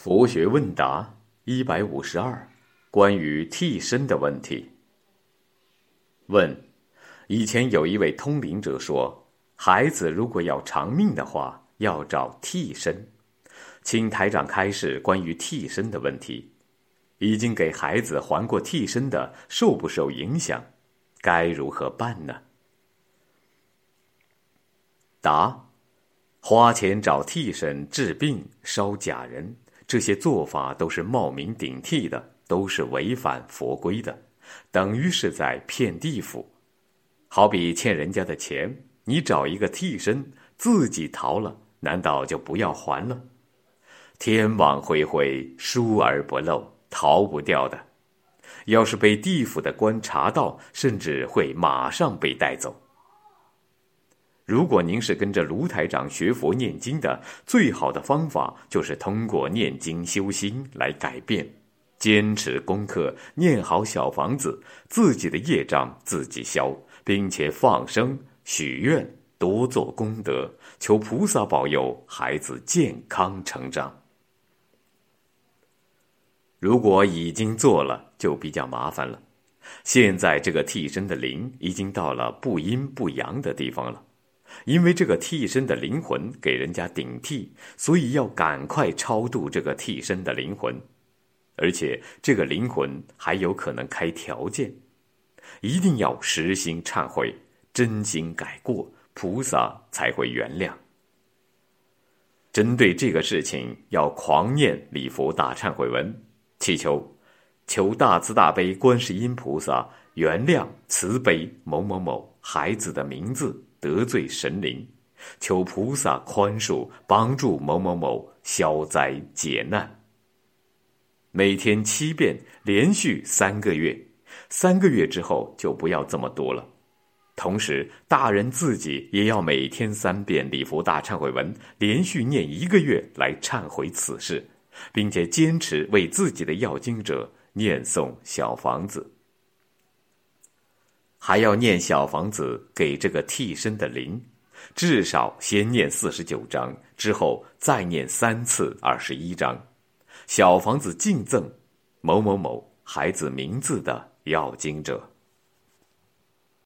佛学问答152，关于替身的问题。问：以前有一位通灵者说，孩子如果要长命的话，要找替身。请台长开示关于替身的问题。已经给孩子还过替身的，受不受影响？该如何办呢？答：花钱找替身治病、烧假人，这些做法都是冒名顶替的，都是违反佛规的，等于是在骗地府。好比欠人家的钱，你找一个替身，自己逃了，难道就不要还了？天网恢恢，疏而不漏，逃不掉的。要是被地府的官查到，甚至会马上被带走。如果您是跟着卢台长学佛念经的，最好的方法就是通过念经修心来改变，坚持功课，念好小房子，自己的业障自己消，并且放生、许愿，多做功德，求菩萨保佑孩子健康成长。如果已经做了，就比较麻烦了。现在这个替身的灵已经到了不阴不阳的地方了，因为这个替身的灵魂给人家顶替，所以要赶快超度这个替身的灵魂。而且这个灵魂还有可能开条件，一定要实心忏悔，真心改过，菩萨才会原谅。针对这个事情，要狂念礼佛大忏悔文，祈求大慈大悲观世音菩萨原谅慈悲某某某孩子的名字得罪神灵，求菩萨宽恕帮助某某某消灾解难。每天7遍，连续3个月，3个月之后就不要这么多了。同时大人自己也要每天3遍礼佛大忏悔文，连续念1个月来忏悔此事，并且坚持为自己的要经者念诵小房子，还要念小房子给这个替身的灵，至少先念49章，之后再念3次21章。小房子敬赠某某某孩子名字的要经者。